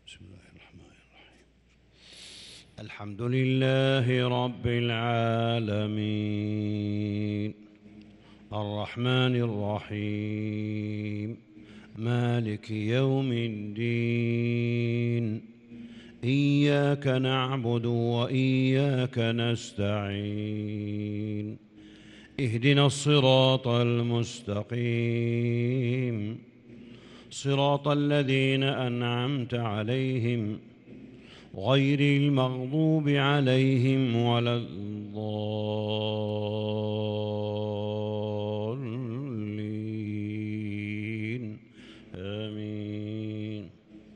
بسم الله الرحمن الرحيم. الحمد لله رب العالمين الرحمن الرحيم مالك يوم الدين إياك نعبد وإياك نستعين اهدنا الصراط المستقيم صراط الذين أنعمت عليهم غير المغضوب عليهم ولا الضالين آمين.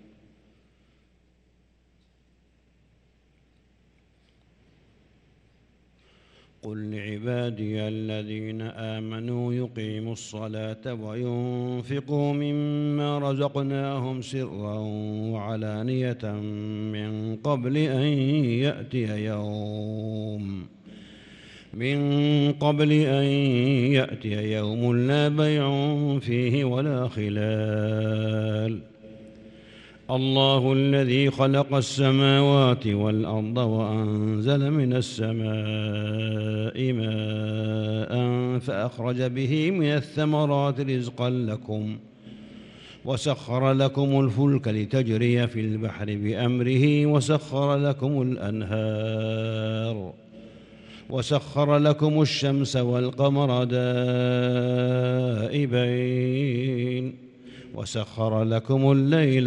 قل لعبادي الذين آمنوا يقيموا الصلاة وينفقوا مما رزقناهم سرا وعلانية من قبل أن يأتي يوم لا بيع فيه ولا خلال. الله الذي خلق السماوات والأرض وأنزل من السماء ماء فأخرج به من الثمرات رزقا لكم وسخر لكم الفلك لتجري في البحر بأمره وسخر لكم الشمس والقمر دائبين وسخر لكم الليل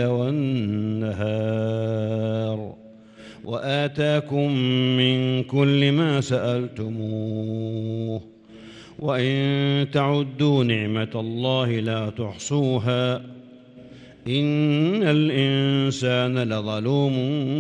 والنهار وآتاكم من كل ما سألتموه وإن تعدوا نعمة الله لا تحصوها إن الإنسان لظلوم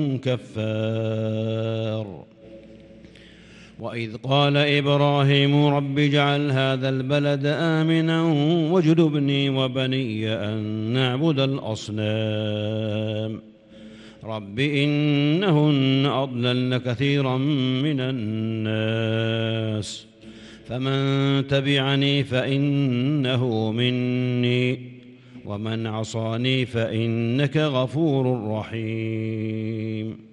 كفار. وإذ قال إبراهيم رب اجعل هذا البلد آمنا واجنبني وبني أن نعبد الأصنام رب إنهن أضللن كثيرا من الناس فمن تبعني فإنه مني ومن عصاني فإنك غفور رحيم.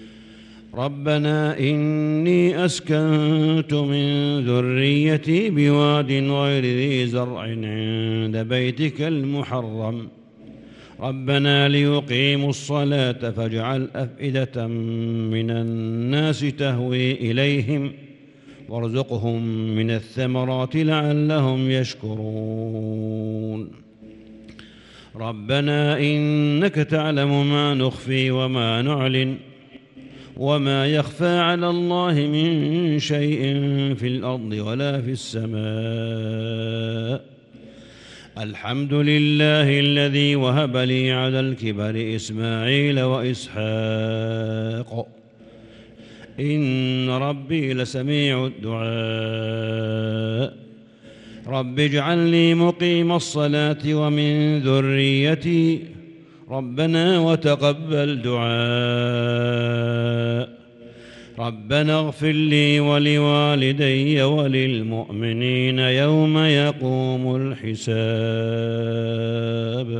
ربنا إني أسكنت من ذريتي بواد غير ذي زرع عند بيتك المحرم ربنا ليقيموا الصلاة فاجعل أفئدة من الناس تهوي إليهم وارزقهم من الثمرات لعلهم يشكرون. ربنا إنك تعلم ما نخفي وما نعلن وما يخفى على الله من شيء في الأرض ولا في السماء. الحمد لله الذي وهب لي على الكبر إسماعيل وإسحاق إن ربي لسميع الدعاء. رب اجعلني مقيم الصلاة ومن ذريتي ربنا وتقبل دعاء. ربنا اغفر لي ولوالدي وللمؤمنين يوم يقوم الحساب.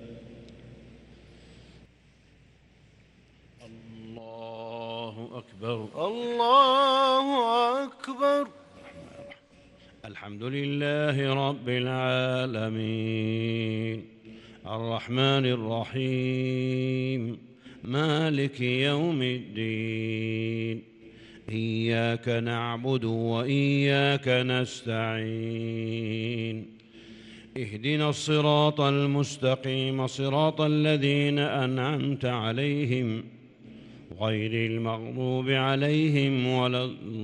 الله أكبر الله أكبر. الحمد لله رب العالمين الرحمن الرحيم مالك يوم الدين إياك نعبد وإياك نستعين اهدنا الصراط المستقيم صراط الذين أنعمت عليهم غير المغضوب عليهم ولا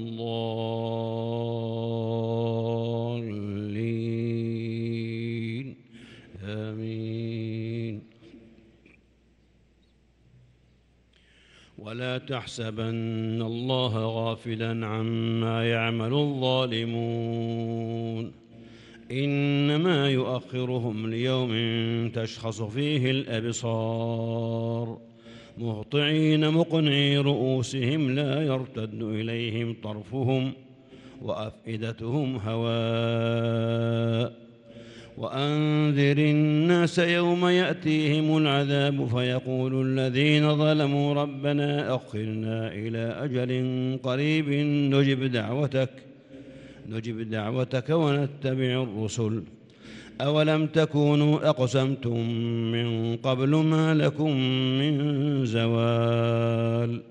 الضالين آمين. ولا تحسبن الله غافلا عما يعمل الظالمون إنما يؤخرهم ليوم تشخص فيه الأبصار مهطعين مقنعي رؤوسهم لا يرتد إليهم طرفهم وأفئدتهم هواء وأنذر الناس يوم يأتيهم العذاب فيقول الذين ظلموا ربنا أخرنا إلى أجل قريب نجب دعوتك ونتبع الرسل أولم تكونوا أقسمتم من قبل ما لكم من زوال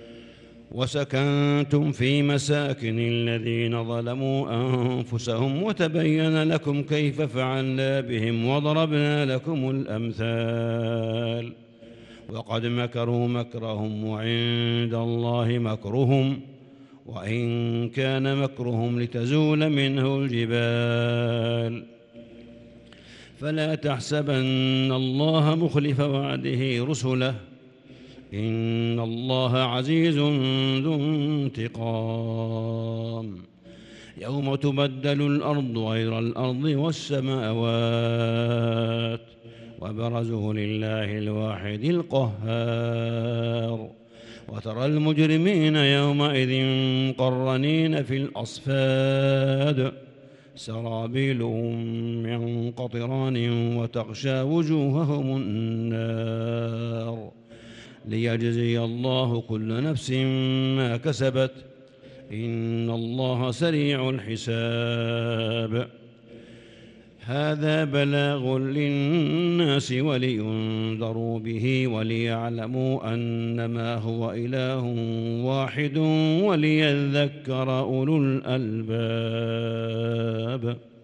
وسكنتم في مساكن الذين ظلموا أنفسهم وتبين لكم كيف فعلنا بهم وضربنا لكم الأمثال وقد مكروا مكرهم وعند الله مكرهم وإن كان مكرهم لتزول منه الجبال فلا تحسبن الله مخلف وعده رسله إن الله عزيز ذو انتقام يوم تبدل الأرض غير الأرض والسماوات وبرزوا لله الواحد القهار وترى المجرمين يومئذ مقرنين في الأصفاد سرابيلهم من قطران وتغشى وجوههم النار ليجزي الله كل نفس ما كسبت إن الله سريع الحساب هذا بلاغ للناس ولينذروا به وليعلموا أنما هو إله واحد وليذكر أولو الألباب